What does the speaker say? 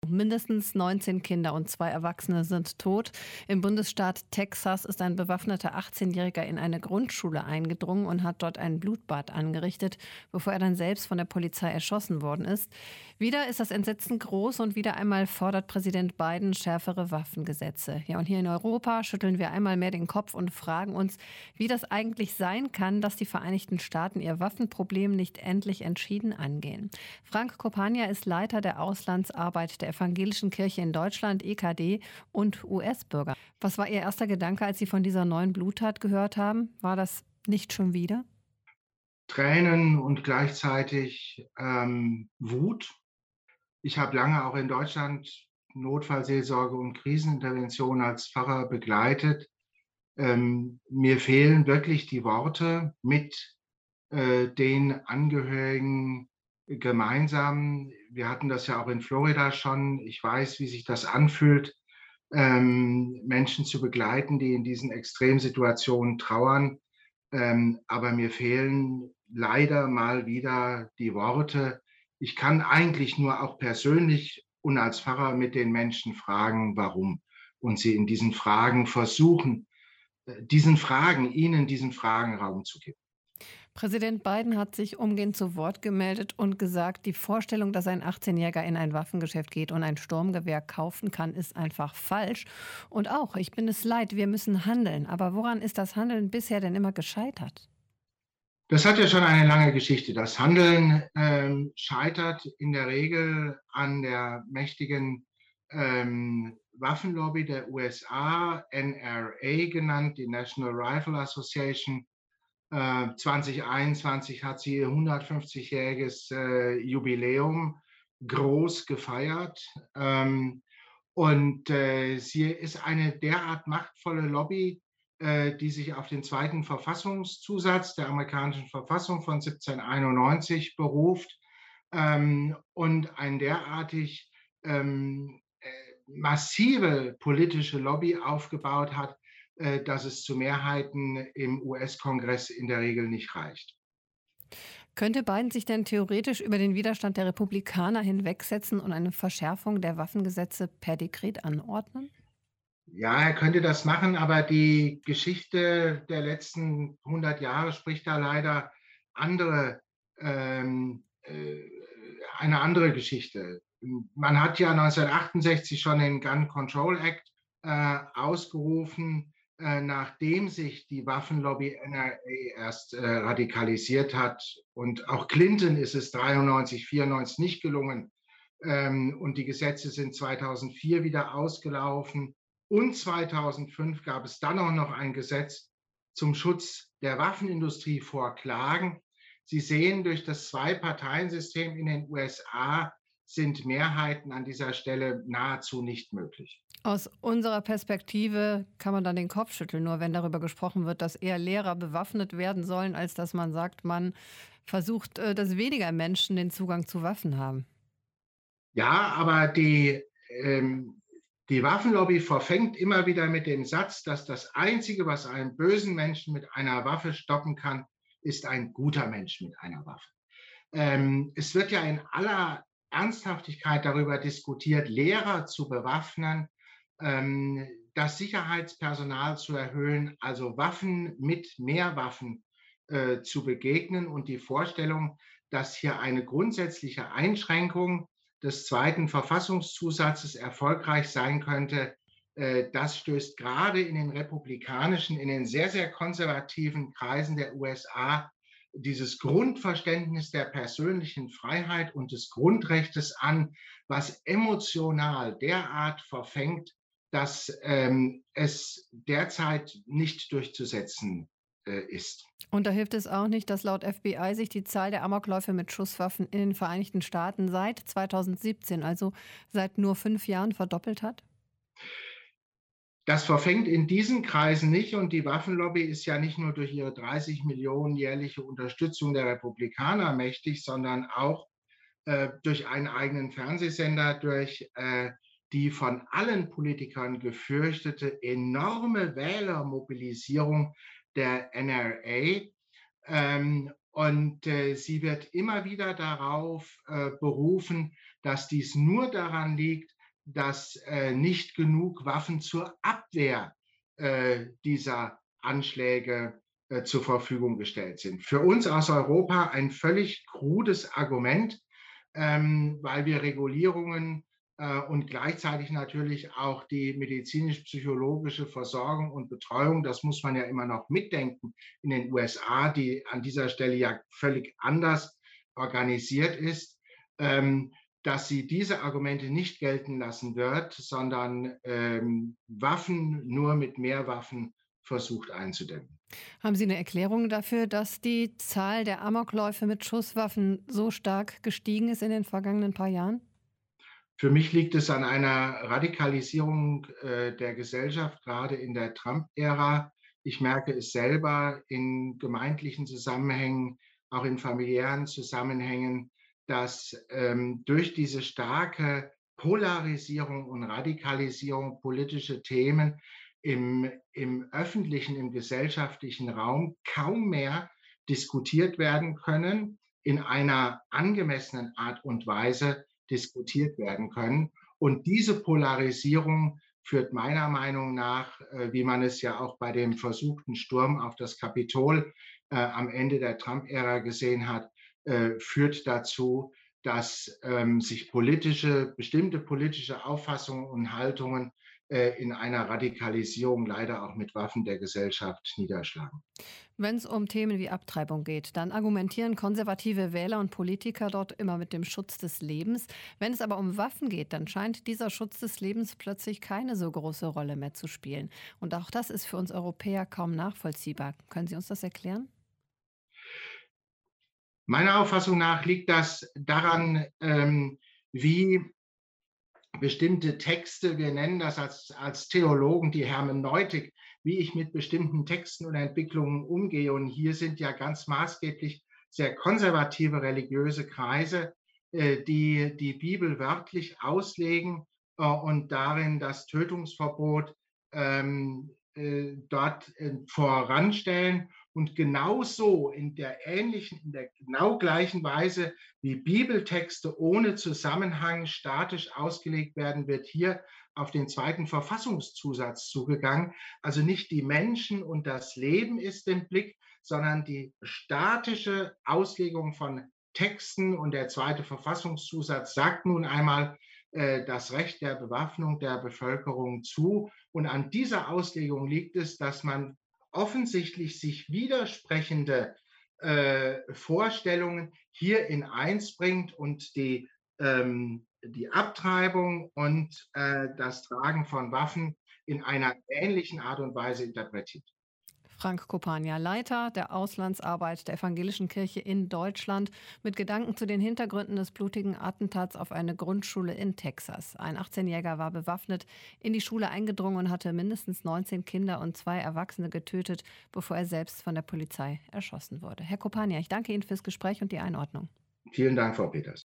Mindestens 19 Kinder und 2 Erwachsene sind tot. Im Bundesstaat Texas ist ein bewaffneter 18-Jähriger in eine Grundschule eingedrungen und hat dort ein Blutbad angerichtet, bevor er dann selbst von der Polizei erschossen worden ist. Wieder ist das Entsetzen groß und wieder einmal fordert Präsident Biden schärfere Waffengesetze. Ja, und hier in Europa schütteln wir einmal mehr den Kopf und fragen uns, wie das eigentlich sein kann, dass die Vereinigten Staaten ihr Waffenproblem nicht endlich entschieden angehen. Frank Kopania ist Leiter der Auslandsarbeit der Evangelischen Kirche in Deutschland, EKD, und US-Bürger. Was war Ihr erster Gedanke, als Sie von dieser neuen Bluttat gehört haben? War das nicht schon wieder? Tränen und gleichzeitig Wut. Ich habe lange auch in Deutschland Notfallseelsorge und Krisenintervention als Pfarrer begleitet. Mir fehlen wirklich die Worte, mit den Angehörigen gemeinsam. Wir hatten das ja auch in Florida schon. Ich weiß, wie sich das anfühlt, Menschen zu begleiten, die in diesen Extremsituationen trauern. Aber mir fehlen leider mal wieder die Worte. Ich kann eigentlich nur auch persönlich und als Pfarrer mit den Menschen fragen, warum. Und sie in diesen Fragen versuchen, ihnen diesen Fragen Raum zu geben. Präsident Biden hat sich umgehend zu Wort gemeldet und gesagt, die Vorstellung, dass ein 18-Jähriger in ein Waffengeschäft geht und ein Sturmgewehr kaufen kann, ist einfach falsch. Und auch, ich bin es leid, wir müssen handeln. Aber woran ist das Handeln bisher denn immer gescheitert? Das hat ja schon eine lange Geschichte. Das Handeln scheitert in der Regel an der mächtigen Waffenlobby der USA, NRA genannt, die National Rifle Association. 2021 hat sie ihr 150-jähriges Jubiläum groß gefeiert. Und sie ist eine derart machtvolle Lobby, die sich auf den zweiten Verfassungszusatz der amerikanischen Verfassung von 1791 beruft und ein derartig massive politische Lobby aufgebaut hat, dass es zu Mehrheiten im US-Kongress in der Regel nicht reicht. Könnte Biden sich denn theoretisch über den Widerstand der Republikaner hinwegsetzen und eine Verschärfung der Waffengesetze per Dekret anordnen? Ja, er könnte das machen, aber die Geschichte der letzten 100 Jahre spricht da leider andere, ähm, äh, eine andere Geschichte. Man hat ja 1968 schon den Gun Control Act ausgerufen, nachdem sich die Waffenlobby NRA erst radikalisiert hat. Und auch Clinton ist es 93, 94 nicht gelungen. Und die Gesetze sind 2004 wieder ausgelaufen. Und 2005 gab es dann auch noch ein Gesetz zum Schutz der Waffenindustrie vor Klagen. Sie sehen, durch das Zwei-Parteien-System in den USA sind Mehrheiten an dieser Stelle nahezu nicht möglich. Aus unserer Perspektive kann man dann den Kopf schütteln, nur wenn darüber gesprochen wird, dass eher Lehrer bewaffnet werden sollen, als dass man sagt, man versucht, dass weniger Menschen den Zugang zu Waffen haben. Ja, aber die Waffenlobby verfängt immer wieder mit dem Satz, dass das Einzige, was einen bösen Menschen mit einer Waffe stoppen kann, ist ein guter Mensch mit einer Waffe. Es wird ja in aller Ernsthaftigkeit darüber diskutiert, Lehrer zu bewaffnen, das Sicherheitspersonal zu erhöhen, also Waffen mit mehr Waffen zu begegnen und die Vorstellung, dass hier eine grundsätzliche Einschränkung des zweiten Verfassungszusatzes erfolgreich sein könnte, das stößt gerade in den republikanischen, in den sehr, sehr konservativen Kreisen der USA dieses Grundverständnis der persönlichen Freiheit und des Grundrechts an, was emotional derart verfängt, dass es derzeit nicht durchzusetzen ist. Und da hilft es auch nicht, dass laut FBI sich die Zahl der Amokläufe mit Schusswaffen in den Vereinigten Staaten seit 2017, also seit nur 5 Jahren, verdoppelt hat? Das verfängt in diesen Kreisen nicht und die Waffenlobby ist ja nicht nur durch ihre 30 Millionen jährliche Unterstützung der Republikaner mächtig, sondern auch durch einen eigenen Fernsehsender, durch die von allen Politikern gefürchtete enorme Wählermobilisierung der NRA. Und sie wird immer wieder darauf berufen, dass dies nur daran liegt, dass nicht genug Waffen zur Abwehr dieser Anschläge zur Verfügung gestellt sind. Für uns aus Europa ein völlig krudes Argument, weil wir Regulierungen und gleichzeitig natürlich auch die medizinisch-psychologische Versorgung und Betreuung, das muss man ja immer noch mitdenken, in den USA, die an dieser Stelle ja völlig anders organisiert ist, dass sie diese Argumente nicht gelten lassen wird, sondern Waffen nur mit mehr Waffen versucht einzudämmen. Haben Sie eine Erklärung dafür, dass die Zahl der Amokläufe mit Schusswaffen so stark gestiegen ist in den vergangenen paar Jahren? Für mich liegt es an einer Radikalisierung der Gesellschaft, gerade in der Trump-Ära. Ich merke es selber in gemeindlichen Zusammenhängen, auch in familiären Zusammenhängen, dass durch diese starke Polarisierung und Radikalisierung politische Themen im öffentlichen, im gesellschaftlichen Raum kaum mehr diskutiert werden können in einer angemessenen Art und Weise, diskutiert werden können. Und diese Polarisierung führt meiner Meinung nach, wie man es ja auch bei dem versuchten Sturm auf das Kapitol am Ende der Trump-Ära gesehen hat, führt dazu, dass sich bestimmte politische Auffassungen und Haltungen in einer Radikalisierung leider auch mit Waffen der Gesellschaft niederschlagen. Wenn es um Themen wie Abtreibung geht, dann argumentieren konservative Wähler und Politiker dort immer mit dem Schutz des Lebens. Wenn es aber um Waffen geht, dann scheint dieser Schutz des Lebens plötzlich keine so große Rolle mehr zu spielen. Und auch das ist für uns Europäer kaum nachvollziehbar. Können Sie uns das erklären? Meiner Auffassung nach liegt das daran, wie bestimmte Texte, wir nennen das als Theologen die Hermeneutik, wie ich mit bestimmten Texten und Entwicklungen umgehe. Und hier sind ja ganz maßgeblich sehr konservative religiöse Kreise, die die Bibel wörtlich auslegen und darin das Tötungsverbot dort voranstellen. Und genauso in der genau gleichen Weise wie Bibeltexte ohne Zusammenhang statisch ausgelegt werden, wird hier auf den zweiten Verfassungszusatz zugegangen. Also nicht die Menschen und das Leben ist im Blick, sondern die statische Auslegung von Texten. Und der zweite Verfassungszusatz sagt nun einmal das Recht der Bewaffnung der Bevölkerung zu. Und an dieser Auslegung liegt es, dass man offensichtlich sich widersprechende Vorstellungen hier in eins bringt und die Abtreibung und das Tragen von Waffen in einer ähnlichen Art und Weise interpretiert. Frank Kopania, Leiter der Auslandsarbeit der Evangelischen Kirche in Deutschland, mit Gedanken zu den Hintergründen des blutigen Attentats auf eine Grundschule in Texas. Ein 18-Jähriger war bewaffnet in die Schule eingedrungen und hatte mindestens 19 Kinder und 2 Erwachsene getötet, bevor er selbst von der Polizei erschossen wurde. Herr Kopania, ich danke Ihnen fürs Gespräch und die Einordnung. Vielen Dank, Frau Peters.